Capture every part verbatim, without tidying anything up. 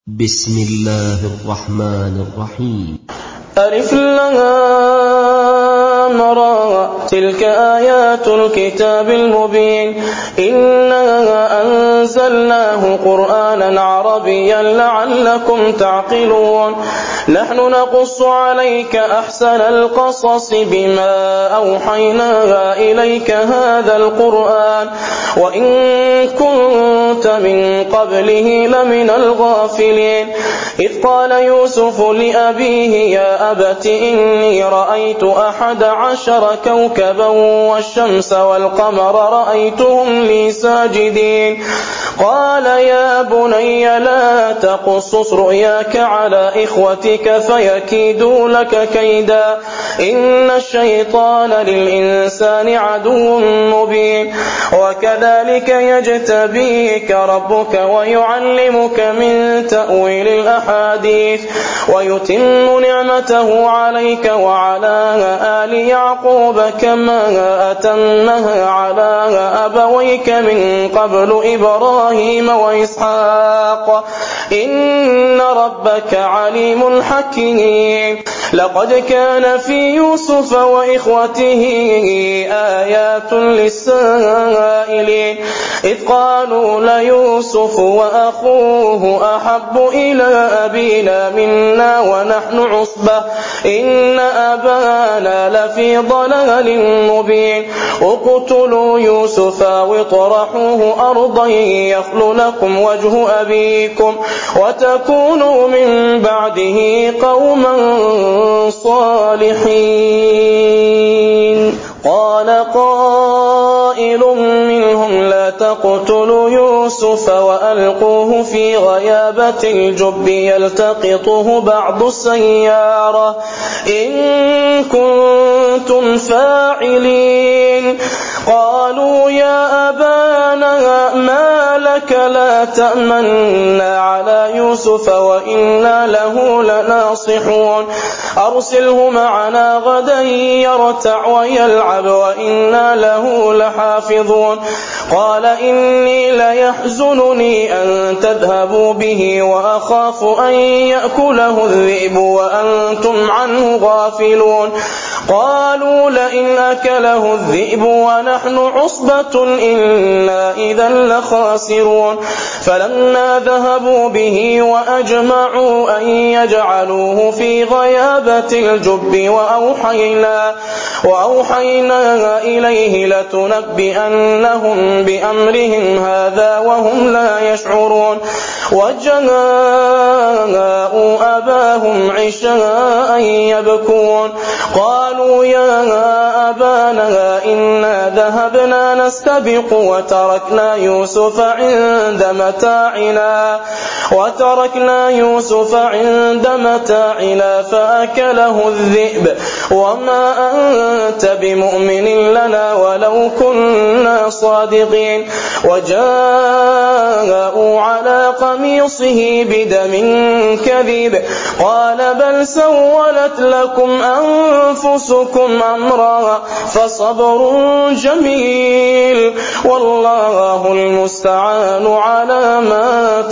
بسم الله الرحمن الرحيم. ألف لام را تلك آيات الكتاب المبين إنا أنزلناه قرآنا عربيا لعلكم تعقلون نحن نقص عليك أحسن القصص بما أوحينا إليك هذا القرآن وإن كنت من قبله لمن الغافلين إذ قال يوسف لأبيه يا أبت إني رأيت أحد عشر كوكبا والشمس والقمر رأيتهم لي ساجدين قال يا بني لا تقصص رؤياك على إخوتك فيكيدوا لك كيدا إن الشيطان للإنسان عدو مبين وكذلك يجتبيك ربك ويعلمك من تأويل الأحاديث ويتم نعمته عليك وعلى آل يعقوب كما أتمها على أبويك من قبل إبراهيم وإسحاق إن ربك عليم حكيم لقد كان في يوسف وإخوته آيات للسائلين إذ قالوا ليوسف وأخوه أحب إلى أبينا منا ونحن عصبة إن أبانا لفي ضلال مبين اقتلوا يوسف واطرحوه أرضا يخل لكم وجه أبيكم وتكونوا من بعده قوما صالحين قال قائل منهم لا تقتلوا يوسف وألقوه في غيابة الجب يلتقطه بعض السيارة إن كنتم فاعلين قالوا يا أبانا ما لك لا تأمنا على يوسف وإنا له لناصحون أرسله معنا غدا يرتع ويلعب وإنا له لحافظون قال إني ليحزنني أن تذهبوا به وأخاف أن يأكله الذئب وأنتم عنه غافلون قالوا لئن أكله الذئب ونحن عصبة إنا إذا لخاسرون فلما ذهبوا به وأجمعوا أن يجعلوه في غيابة الجب وأوحينا, وأوحينا إليه لتنبئنهم بأمرهم هذا وهم لا يشعرون وجاءوا أباهم عشاء يبكون قالوا يا أبانا إنا ذهبنا نستبق وتركنا يوسف عند متاعنا وتركنا يوسف عند متاعنا فأكله الذئب وما أنت بمؤمن لنا ولو كنا صادقين وجاءوا على قميصه بدم كذب قال بل سولت لكم أنفسكم أمرا فصبر جميل والله المستعان على ما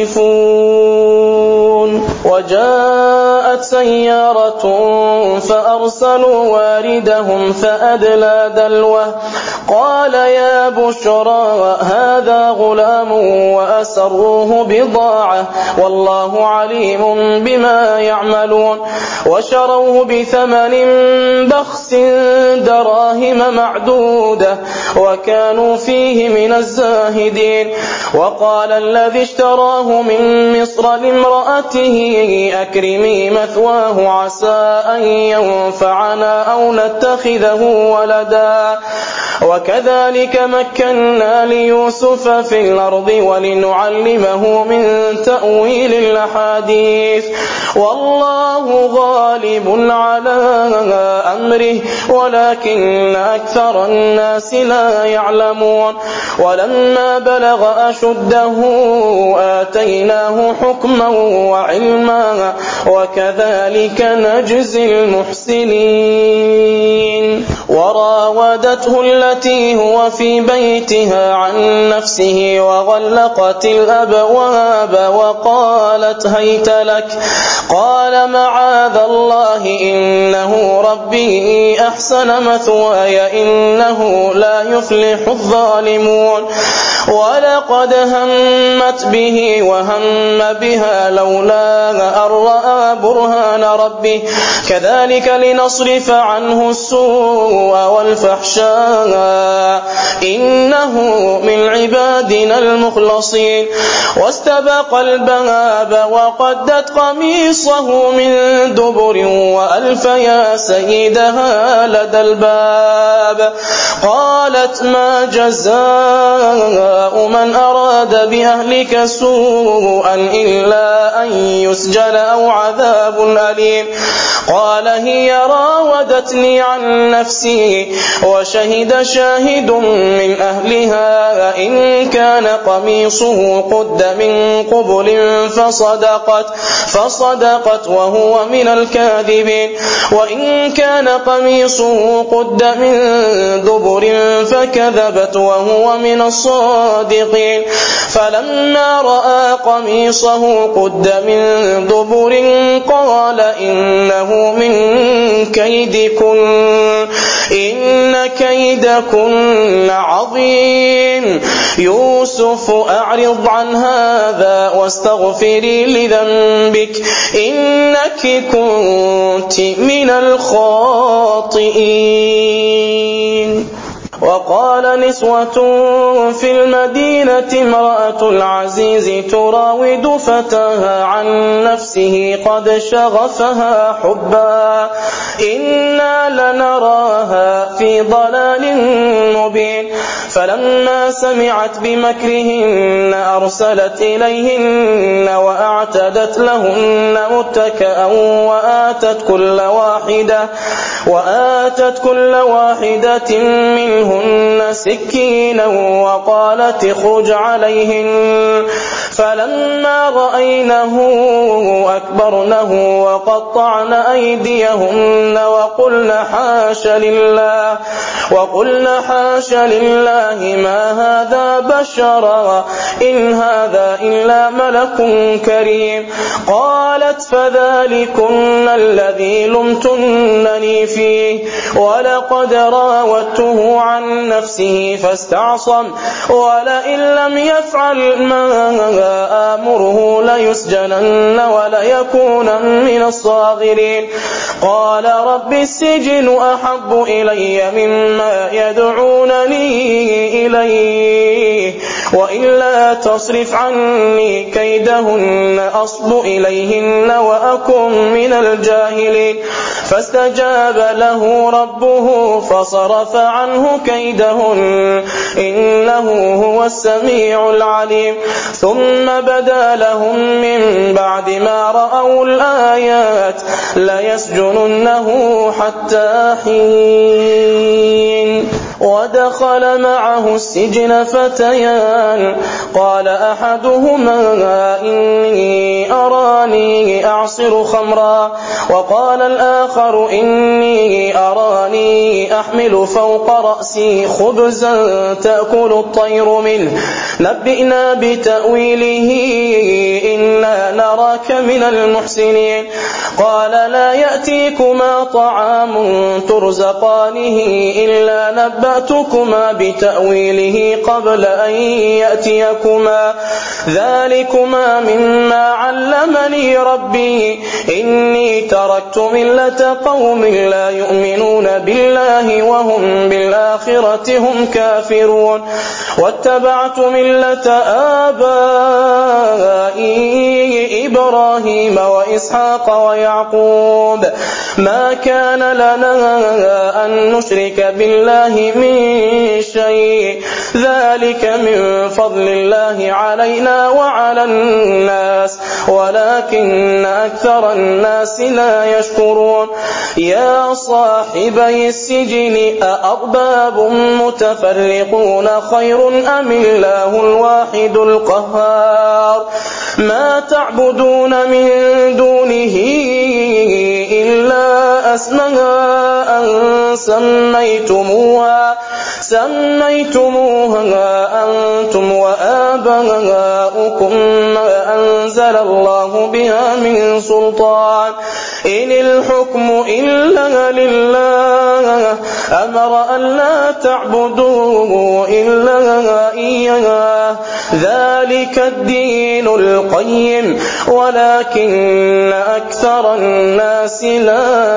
تصفون وجاءت سيارة فأرسلوا واردهم فأدلى دلوه قال يا بشرى هذا غلام وأسروه بضاعة والله عليم بما يعملون وشروه بثمن بخس دراهم معدودة وكانوا فيه من الزاهدين وقال الذي اشتراه من مصر لامرأته أكرمي مثواه عسى أن ينفعنا أو نتخذه ولدا وكذلك مكنا ليوسف في الأرض ولنعلمه من تأويل الأحاديث والله غالب على أمره ولكن أكثر الناس لا يعلمون ولما بلغ أشده آتيناه حكما وعلما وكذلك نجزي المحسنين وراودته التي هو في بيتها عن نفسه وغلقت الأبواب وقالت هيت لك قال معاذ الله إنه ربي أحسن مثواي إنه لا يفلح الظالمون ولقد همت به وهم بها لولا أن رأى برهان ربه كذلك لنصرف عنه السوء والفحشاء إنه من عبادنا المخلصين واستبق الباب وقدت قميصه من دبر وألف يا سيدها لدى الباب قالت ما جزاء من أراد بأهلك سوءا إلا أن يسجن أو عذاب أليم قال هي راودتني عن نفسي وشهد شاهد من أهلها إن كان قميصه قد من قبل فصدقت فصدقت وهو من الكاذبين وإن كان قميصه قد من دبر فكذبت وهو من الصادقين فلما رأى قميصه قد من دبر قال إنه من كيدكن إن كيدكن عظيم يوسف أعرض عن هذا واستغفري لذنبك إنك كنت من الخاطئين وقال نسوة في المدينة امرأة العزيز تراود فتاها عن نفسه قد شغفها حبا إنا لنراها في ضلال مبين فلما سمعت بمكرهن أرسلت إليهن وأعتدت لهن متكئا وآتت كل واحدة وآتت كل واحدة منهن سكينا وقالت اخرج عليهن فلما رأينه أكبرنه وقطعن أيديهن وقلن حاش لله وقلن حاش لله ما هذا بشرا إن هذا إلا ملك كريم قالت فذلكن الذي لمتنني فيه ولقد راودته عن نفسه فاستعصم ولئن لم يفعل ما آمره ليسجنن وليكون من الصاغرين قال رب السجن أحب إلي مما يدعونني إليه وإلا تصرف عني كيدهن أصب إليهن وأكن من الجاهلين فاستجاب له ربه فصرف عنه كيدهن إنه هو السميع العليم ثم بدا لهم من بعد ما رأوا الآيات ليسجننه حتى حين ودخل معه السجن فتيان قال أحدهما إني أراني أعصر خمرا وقال الآخر إني أراني أحمل فوق رأسي خبزا تأكل الطير منه نبئنا بتأويله إنا نراك من المحسنين قال لا يأتيكما طعام ترزقانه إلا نبأتكما بتأويله قبل أن يأتيكما ذلكما مما علمني ربي إني تركت ملة قوم لا يؤمنون بالله وهم بالآخرة هم كافرون واتبعت ملة آبائي إبراهيم وإسحاق ويعقوب ما كان لنا أن نشرك بالله من شيء ذلك من فضل الله علينا وعلى الناس ولكن أكثر الناس لا يشكرون يا صاحبي السجن أأرباب متفرقون خير أم الله الواحد القهار ما تعبدون من دونه إلا أسماء سميتموها سميتموها أنتم وآباؤكم ما أنزل الله بها من سلطان إن الحكم إلا لله أمر أن لا تعبدوا إلا إياه ذلك الدين القيم ولكن أكثر الناس لا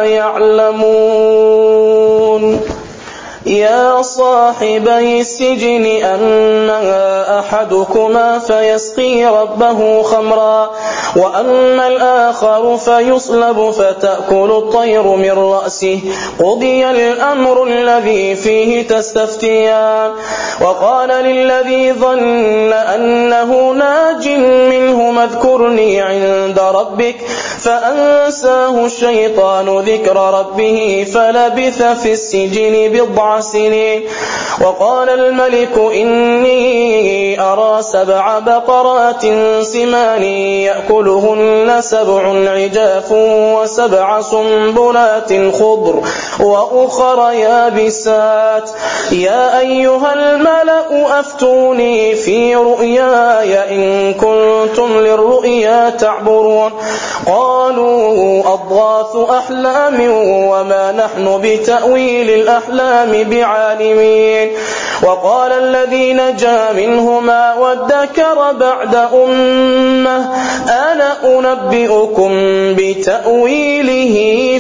يعلمون يا صاحبي السجن أما أحدكما فيسقي ربه خمرا وأما الآخر فيصلب فتأكل الطير من رأسه قضي الأمر الذي فيه تستفتيان وقال للذي ظن أنه ناج منه اذكرني عند ربك فأنساه الشيطان ذكر ربه فلبث في السجن بضع سنين وقال الملك إني أرى سبع بقرات سمان يأكلهن سبع عجاف وسبع سنبلات خضر وأخر يابسات يا أيها الملأ أفتوني في رؤياي إن كنتم للرؤيا تعبرون قالوا أضغاث أحلام وما نحن بتأويل الأحلام بعالمين وقال الذي نجا منهما وادكر بعد أمة أنا أنبئكم بتأويله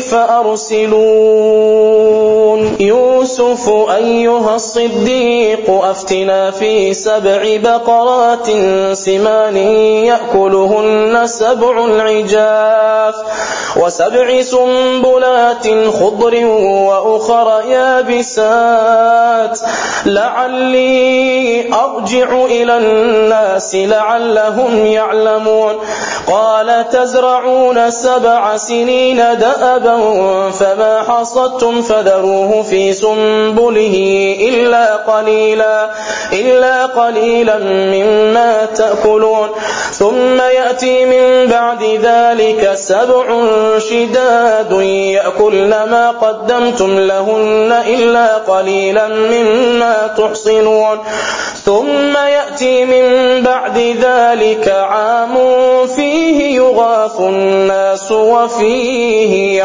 فأرسلون يوسف أيها الصديق أفتنا في سبع بقرات سمان يأكلهن سبع عجاف وسبع سنبلات خضر وأخر يابسات لعلي أرجع إلى الناس لعلهم يعلمون قال تزرعون سبع سنين دأبا فما حصدتم فذروه في سنبله إلا قليلا إلا قليلا مما تأكلون ثم يأتي من بعد ذلك سبع شداد يأكلن ما قدمتم لهن إلا قليلا مما تحصنون ثم يأتي من بعد ذلك عام فيه يغاث الناس وفيه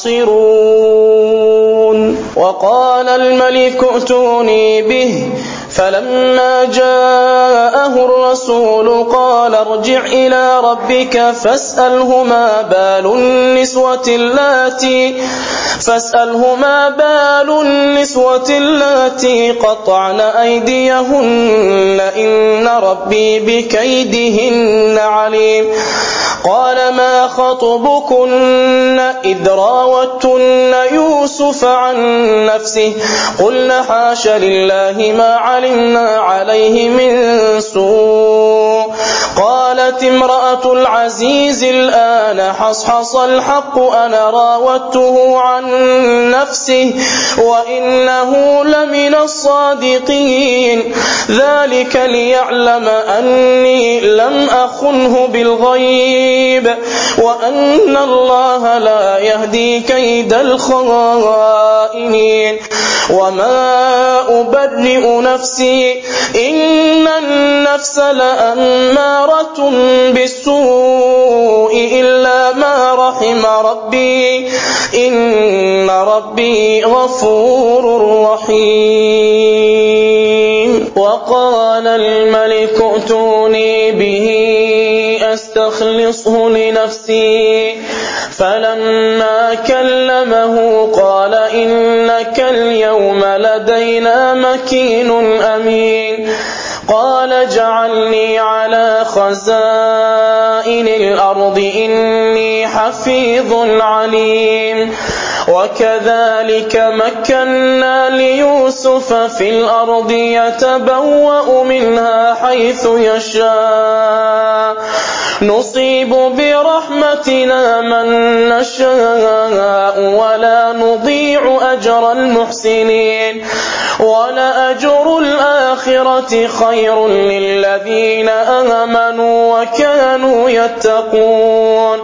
يعصرون وقال الملك ائتوني به فلما جاءه الرسول قال ارجع إلى ربك فاسأله ما بال النسوة اللاتي فاسأله ما بال النسوة اللاتي قطعن أيديهن إن ربي بكيدهن عليم قال ما خطبكن إذ راوتن يوسف عن نفسه قلنا حاش لله ما علمنا عليه من سوء قالت امرأة العزيز الآن حصحص الحق أنا راودته عن نفسه وإنه لمن الصادقين ذلك ليعلم أني لم أخنه بالغيب وأن الله لا يهدي كيد الخائنين وما أبرئ نفسي إن النفس لأمارة بالسوء إلا ما رحم ربي إن ربي غفور رحيم وقال الملك ائتوني به أستخلصه لنفسي فلما كلمه قال إنك اليوم لدينا مكين أمين قال اجعلني على خزائن الأرض إني حفيظ عليم وكذلك مكنا ليوسف في الأرض يتبوأ منها حيث يشاء نصيب برحمتنا من نشاء ولا نضيع أجر المحسنين ولأجر الآخرة خير للذين آمنوا وكانوا يتقون.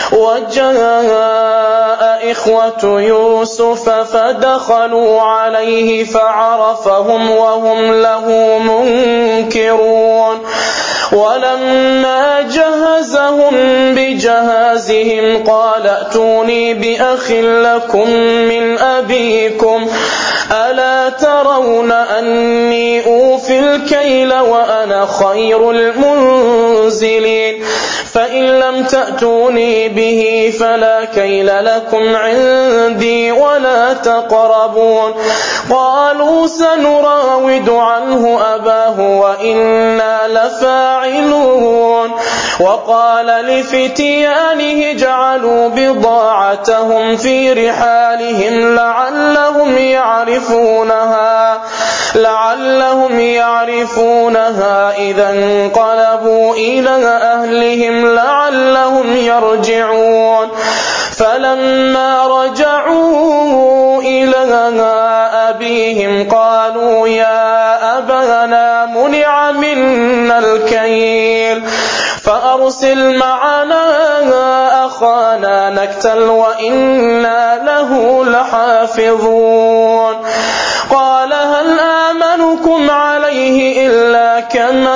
وجاء إخوة يوسف فدخلوا عليه فعرفهم وهم له منكرون ولما جهزهم بجهازهم قال ائتوني بأخ لكم من أبيكم ألا ترون أني أوفي الكيل وأنا خير المنزلين فإن لم تأتوني به فلا كيل لكم عندي ولا تقربون. قالوا سنراود عنه أباه وإنا لفاعلون. وقال لفتيانه جعلوا بضاعتهم في رحالهم لعلهم يعرفونها لعلهم يعرفونها إذا انقلبوا إلى أهلهم لعلهم يرجعون. فلما رجعوا إلى أبيهم قالوا يا أبانا منع منا الكيل فأرسل معنا أخانا نكتل وإنا له لحافظون. قال هل آمنكم عليه إلا كما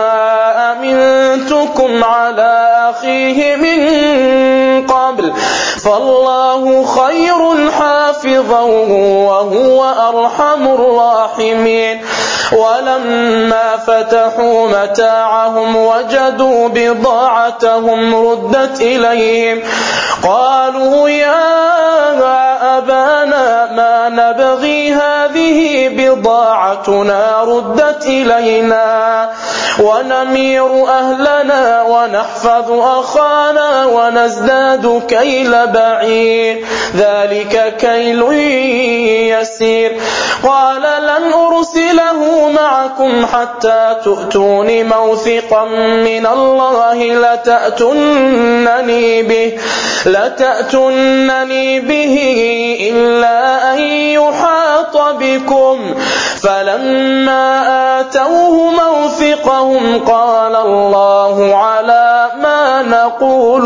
أمنتكم على أخيه من قبل فالله خير حافظا وهو أرحم الراحمين. ولما فتحوا متاعهم وجدوا بضاعتهم ردت إليهم قالوا يا أبانا ما نبغي هذه بضاعتنا ردت إلينا ونمير أهلنا ونحفظ أخانا ونزداد كيل بعير ذلك كيل يسير. قال لن أرسله معكم حتى تؤتون موثقا من الله لتأتونني به لتأتونني به إلا أن يحاط بكم. فلما آتوه موثقهم قال الله على ما نقول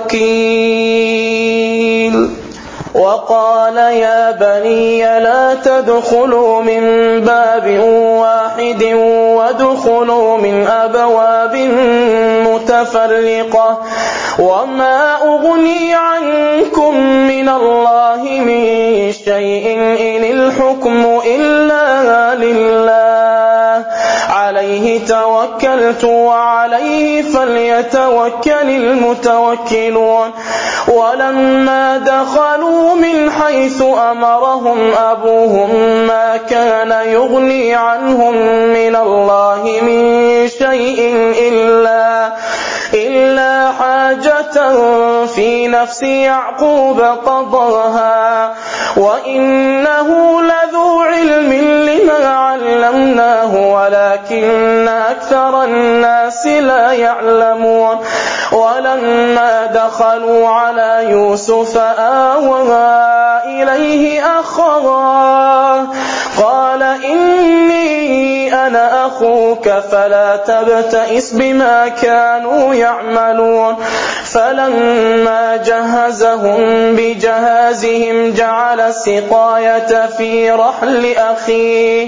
وكيل. وقال يا بني لا تدخلوا من باب واحد وادخلوا من أبواب متفرقة وما أغني عنكم من الله من شيء إن الحكم إلا لله عليه توكلت وعليه فليتوكل المتوكلون. ولما دخلوا من حيث أمرهم أبوهم ما كان يغني عنهم من الله من شيء إلا إلا حاجة في نفس يعقوب قضاها وإنه لذو علم لما علمناه ولكن أكثر الناس لا يعلمون. ولما دخلوا على يوسف آوى إليه أخاه قال إني أنا أخوك فلا تبتئس بما كانوا يعملون. فلما جهزهم بجهازهم جعل السقاية في رحل أخيه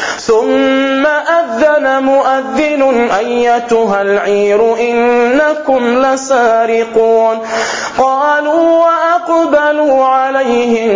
ثم أذن مؤذن أيتها العير إنكم لسارقون. قالوا وأقبلوا عليهم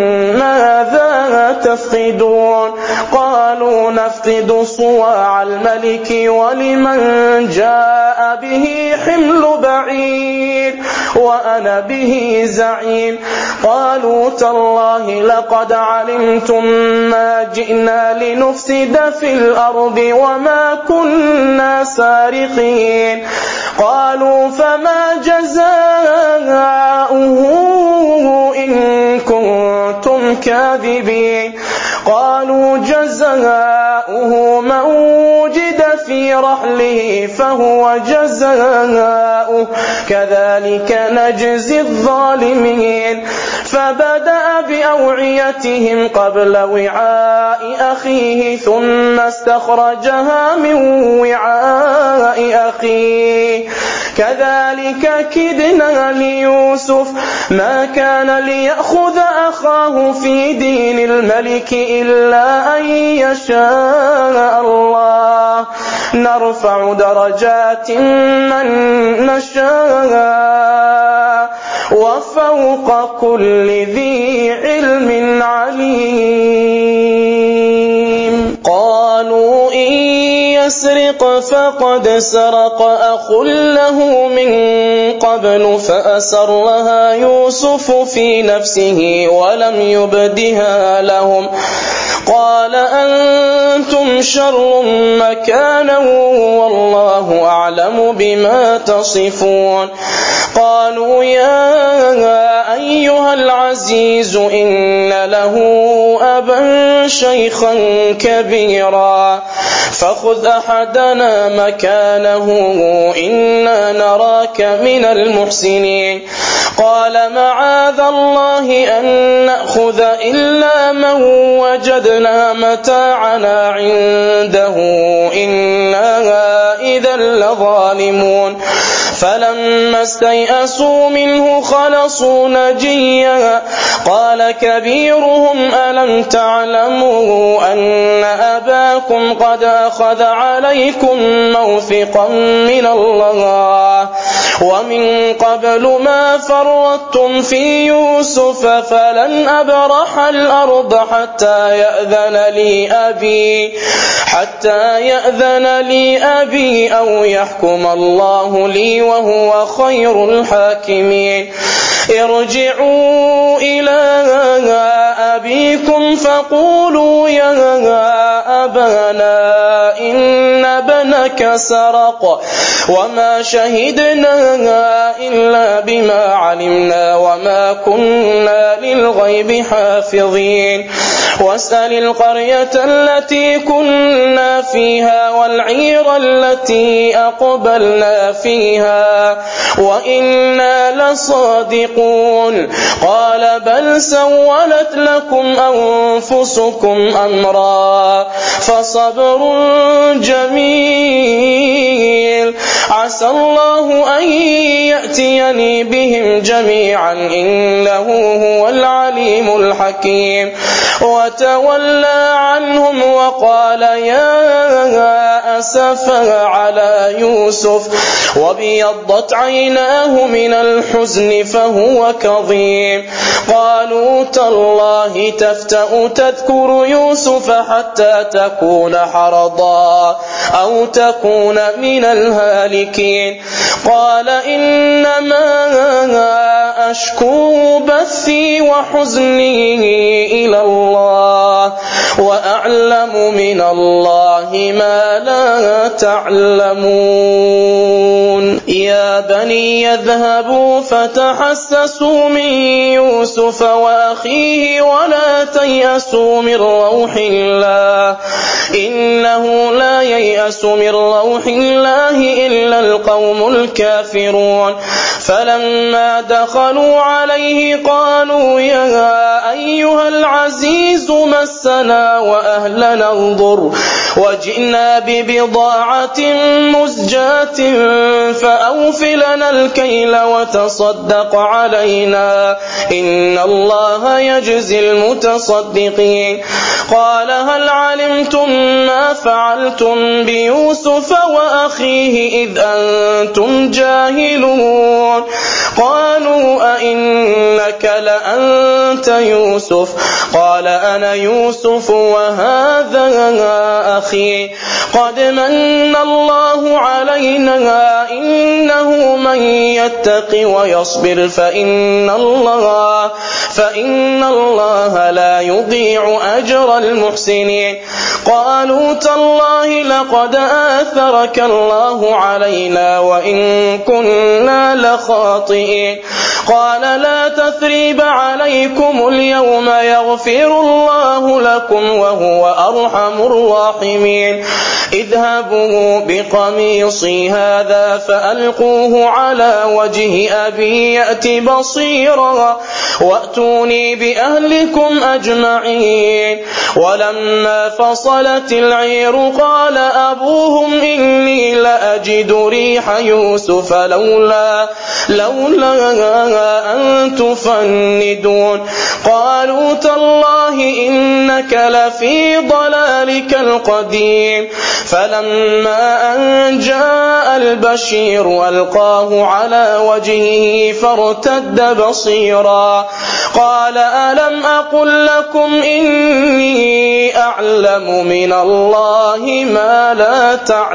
ماذا تفقدون قالوا نفقد صواع الملك ولمن جاء به حمل بعير وأنا به زعيم. قالوا تالله لقد علمتم ما جئنا لنفسد في الأرض وما كنا سارقين. قالوا فما جزاؤه إن كنتم الكاذبين قالوا جزاؤه من وجد في رحله فهو جزاؤه كذلك نجزي الظالمين فبدأ بأوعيتهم قبل وعاء أخيه ثم استخرجها من وعاء أخيه كذلك كدنا ليوسف ما كان ليأخذ أخاه في دين الملك إلا أن يشاء الله نرفع درجات من نشاء وفوق كل ذي علم عليم قالوا إن يسرق فقد سرق أخ له من قبل فأسرها يوسف في نفسه ولم يبدها لهم قال أنتم شر مكانا والله أعلم بما تصفون قالوا يا أيها العزيز إن له أبا شيخا كبيرا فخذ أحدنا مكانه إنا نراك من المحسنين قال معاذ الله أن نأخذ إلا من وجدنا متاعنا عنده إنا إذا لظالمون فلما استيئسوا منه خلصوا نجيا قال كبيرهم ألم تعلموا أن أباكم قد أخذ عليكم موثقا من الله ومن قبل ما فرطتم في يوسف فلن أبرح الأرض حتى يأذن لي أبي حتى يأذن لي أبي أو يحكم الله لي وهو خير الحاكمين ارجعوا إلى أبيكم فقولوا يا أبانا إن ابنك سرق وما شهدنا إلا بما علمنا وما كنا للغيب حافظين واسأل القرية التي كنا فيها والعير التي أقبلنا فيها وإنا لصادقون قال بل سولت لكم أنفسكم أمرا فصبر جميل عسى الله أن يأتيني بهم جميعا إنه هو العليم الحكيم وتولى عنهم وقال يا أسفا على يوسف وابيضت عيناه من الحزن فهو كظيم قالوا تالله تفتأ تذكر يوسف حتى تكون حرضا أو تكون من الهالكين قال إنما أشكو بثي وحزني إلى الله وأعلم من الله ما لا تعلمون يا بني يذهبوا فتحسسوا من يوسف وأخيه ولا تيأسوا من روح الله إنه لا ييأس من روح الله إلا القوم الكافرون فلما دخلوا عليه قالوا يا أيها العزيز مسنا وأهلنا الضر وجئنا ببضاعة مزجاة فأوف لنا الكيل وتصدق علينا إن الله يجزي المتصدقين قال هل علمتم ما فعلتم بيوسف وأخيه إذ أنتم جاهلون قالوا أئنك لأنت يوسف قال أنا يوسف وهذا أخي قد من الله علينا إنه من يتق ويصبر فإن الله فإن الله لا يضيع أجر المحسنين قالوا تالله لقد آثرك الله علينا وإن كنا لخاطئين قال لا تثريب عليكم اليوم يغفر الله لكم وهو أرحم الراحمين اذهبوا بقميصي هذا فألقوه على وجه أبي يأت بصيرا وأتوني بأهلكم أجمعين ولما فصلت العير قال أبوهم إني لأجد ريح يوسف لولا لولا أن تفندون قالوا تالله إنك لفي ضلالك القديم فلما أن جاء البشير ألقاه على وجهه فارتد بصيرا قال ألم أقل لكم إني أعلم من الله ما لا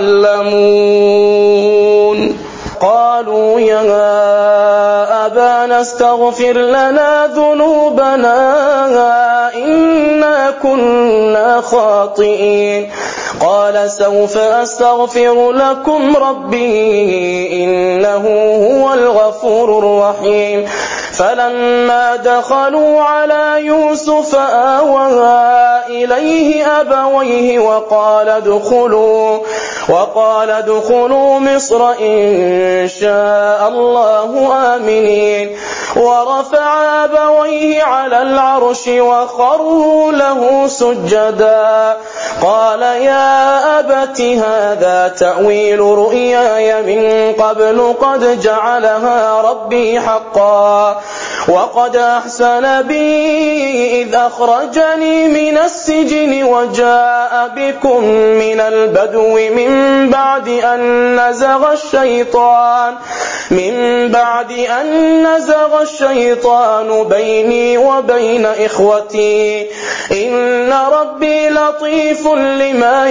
تعلمون قالوا يا أبانا استغفر لنا ذنوبنا إنا كنا خاطئين قال سوف أستغفر لكم ربي إنه هو الغفور الرحيم فلما دخلوا على يوسف آوى إليه أبويه وقال ادخلوا وقال ادخلوا مصر إن شاء الله آمنين ورفع أبويه على العرش وخروا له سجدا قال يا أبت هذا تأويل رؤياي من قبل قد جعلها ربي حقا وقد أحسن بي إذ أخرجني من السجن وجاء بكم من البدو من بعد أن نزغ الشيطان من بعد أن نزغ الشيطان بيني وبين إخوتي إن ربي لطيف لما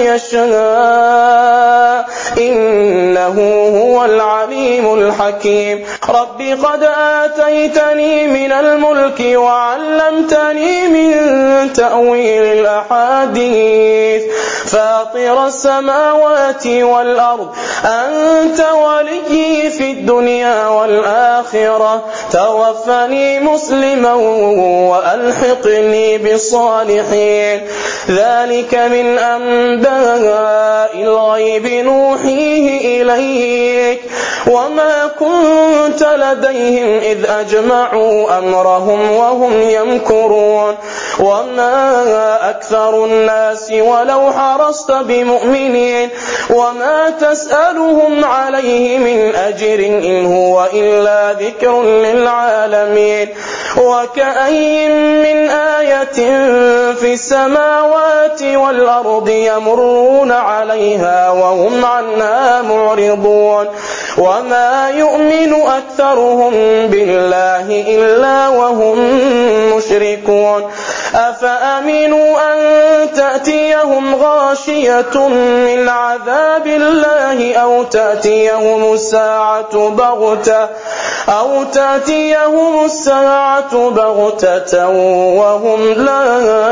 يشاء إنه هو العليم الحكيم رب قد آتيتني من الملك وعلمتني من تأويل الأحاديث فاطر السماوات والأرض أنت وليي في الدنيا والآخرة توفني مسلما وألحقني بالصالحين ذلك من أنباء الغيب نوحيه إليك وما كنت لديهم إذ أجمعوا أمرهم وهم يمكرون وما أكثر الناس ولو حرصت بمؤمنين وما تسألهم عليه من أجر إن هو إلا ذكر للعالمين وكأي من آية في السماوات والأرض يمرون عليها وهم عنها معرضون وما يؤمن أكثرهم بالله إلا وهم مشركون أفأمنوا أن تأتيهم غاشية من عذاب الله أو تأتيهم الساعة بغتة أو تأتيهم الساعة بغتة وهم لا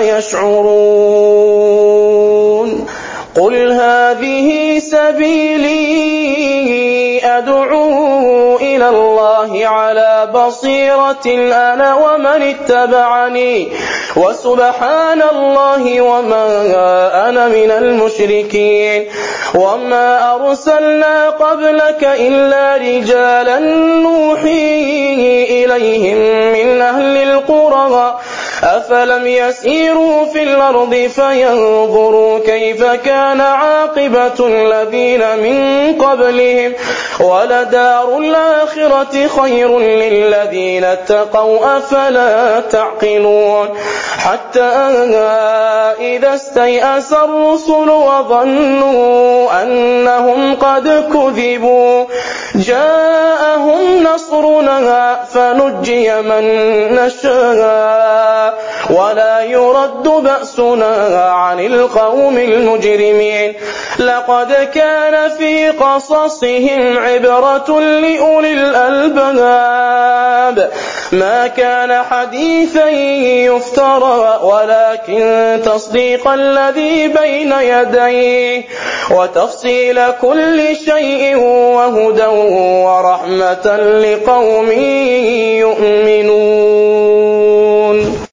يشعرون قل هذه سبيلي أدعو إلى الله على بصيرة أنا ومن اتبعني وسبحان الله وما أنا من المشركين وما أرسلنا قبلك إلا رجالا نوحي إليهم من أهل القرى أفلم يسيروا في الأرض فينظروا كيف كان عاقبة الذين من قبلهم ولدار الآخرة خير للذين اتقوا أفلا تعقلون حتى إذا استيأس الرسل وظنوا أنهم قد كذبوا جاءهم نصرنا فنجي من نشاء ولا يرد بأسنا عن القوم المجرمين لقد كان في قصصهم عبرة لأولي الألباب ما كان حديثا يفترى ولكن تصديق الذي بين يديه وتفصيل كل شيء وهدى ورحمة لقوم يؤمنون.